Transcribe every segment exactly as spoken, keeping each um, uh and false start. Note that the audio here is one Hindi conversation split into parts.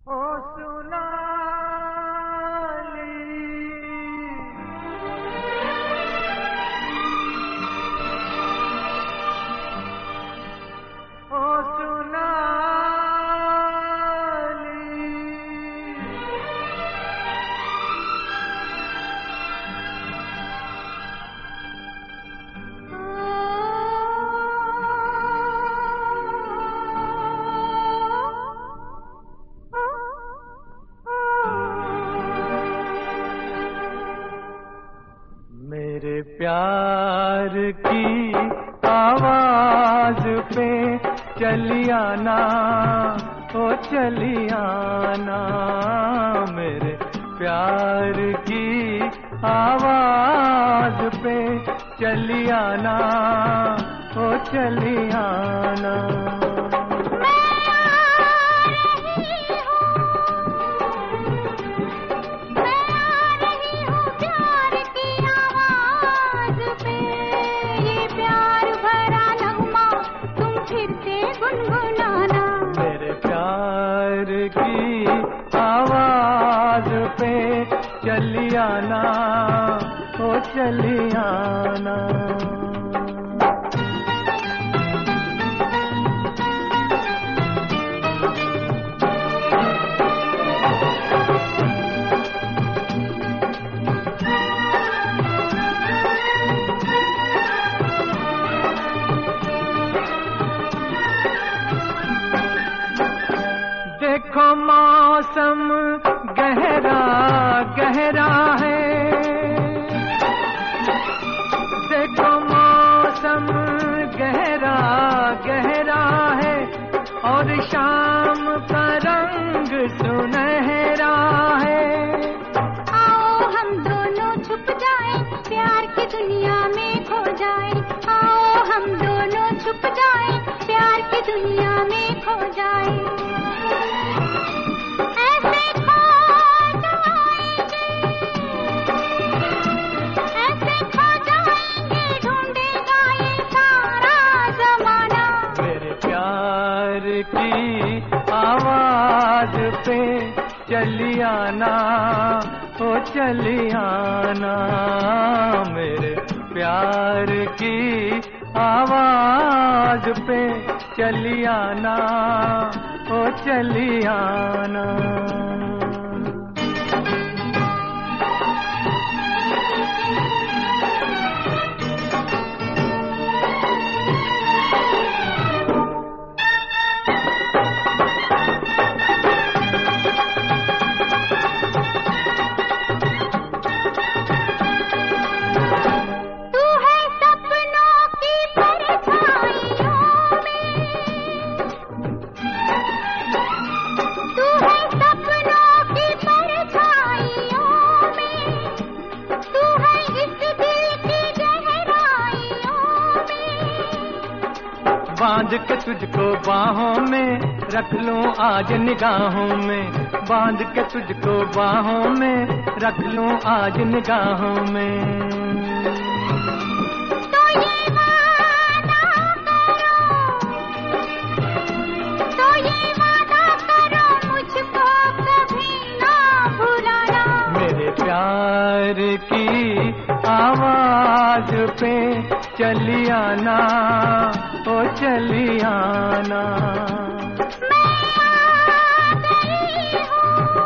ओ सुना मेरे प्यार की आवाज पे चली आना, ओ चली आना। मेरे प्यार की आवाज पे चली आना, ओ चली आना। की आवाज पे चली आना, ओ चली आना। देखो मौसम गहरा गहरा है, देखो मौसम गहरा गहरा है, और शाम का रंग सुनहरा है। आओ हम दोनों छुप जाएं, प्यार की दुनिया में खो जाएं। आओ हम दोनों छुप जाएं, प्यार की दुनिया में खो जाएं। की आवाज पे चली आना, ओ चली आना। मेरे प्यार की आवाज पे चली आना, ओ चली आना। बांध के तुझको बाहों में रख लूं आज निगाहों में, बांध के तुझको बाहों में रख लूं आज निगाहों में। तो ये वादा करो, तो ये वादा करो मुझको कभी ना भुलाना। मेरे प्यार की आवाज पे चली आना, ओ चली आना। मैं आ गई हूँ,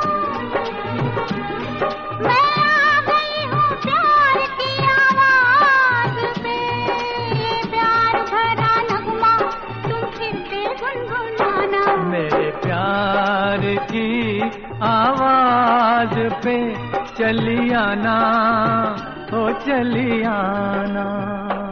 मैं आ गई हूँ प्यार की आवाज पे। ये प्यार भरा नगमा तुम फिर से गुनगुनाना। मेरे प्यार की आवाज पे चली आना, ओ चली आना।